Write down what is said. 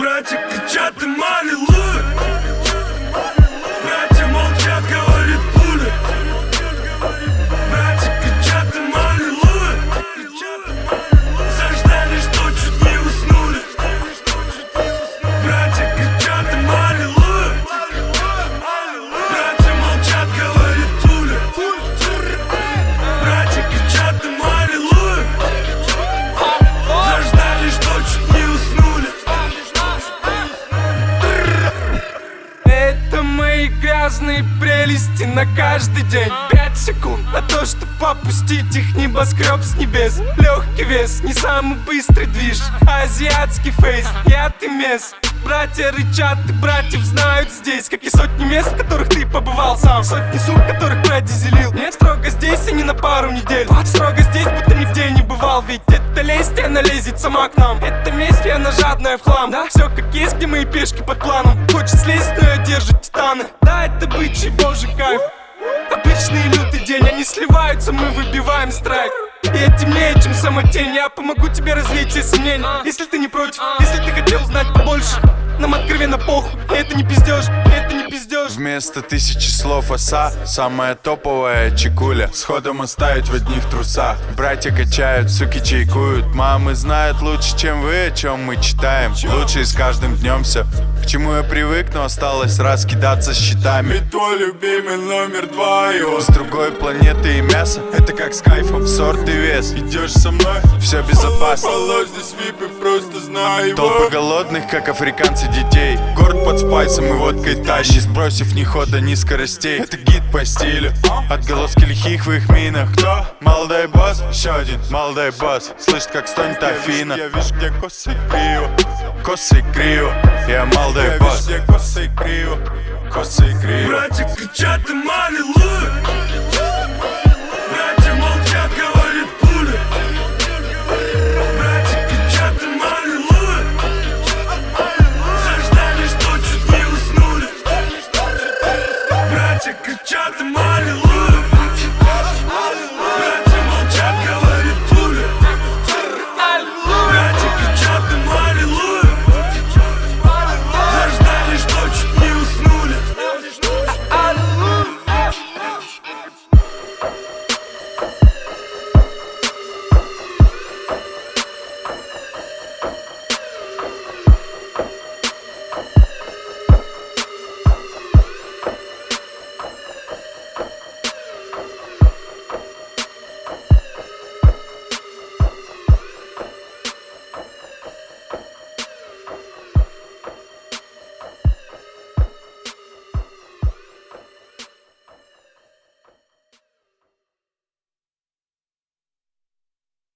Братья кричат им аллилуйя. Братья молчат, говорит пуля. Братья кричат им аллилуйя. Заждали, что чуть не уснули. Братья кричат им аллилуйя. Братья молчат, говорит пуля. Братья кричат им аллилуйя. Заждали, что чуть не уснули. Это мои грязные прелести на каждый день. 5 секунд на то, чтобы опустить их небоскреб с небес. Легкий вес, не самый быстрый движ. Азиатский фейс, яд и мес. Братья рычат, и братьев знают здесь. Как и сотни мест, в которых ты побывал сам. Сотни сумм, которых продизелил. Нет, строго здесь, а не на пару недель. Строго здесь, будто нигде не бывал. Ведь это лесть, и она лезет сама к нам. Это месть, и она жадная в хлам. Да, все как есть, где мои пешки под планом. Хочет слезть, но я держу титаны. Да, это бычий божий кайф. Обычный лютый день, они сливаются, мы выбиваем страйк. И я темнее, чем сама тень. Я помогу тебе развеять все сомнения. Если ты не против, если ты хотел узнать побольше, нам откровенно похуй, и это не пиздёж, и это не пиздёж. Вместо тысячи слов оса, самая топовая чекуля. Сходом оставить в одних трусах. Братья качают, суки чайкуют. Мамы знают лучше, чем вы, о чем мы читаем. Лучше и с каждым днем все. К чему я привык, но осталось раз кидаться щитами. И твой любимый номер 2, с другой планеты и мясо. Это как с кайфом, сорт и вес. идешь со мной, Все безопасно. полос здесь випы, просто знаю его. Толпы голодных, как африканцы детей. Город под спайсом и водкой тащи, сбросив ни хода, ни скоростей. Это гид по стилю, отголоски лихих в их минах. Кто? Молодой босс, еще один молодой босс. Слышит, как стонет Афина. Я вижу, где косы криво. Косы криво, я молодой Я вижу, босс. где косы криво. Косы криво. Братья кричат им аллилуйя.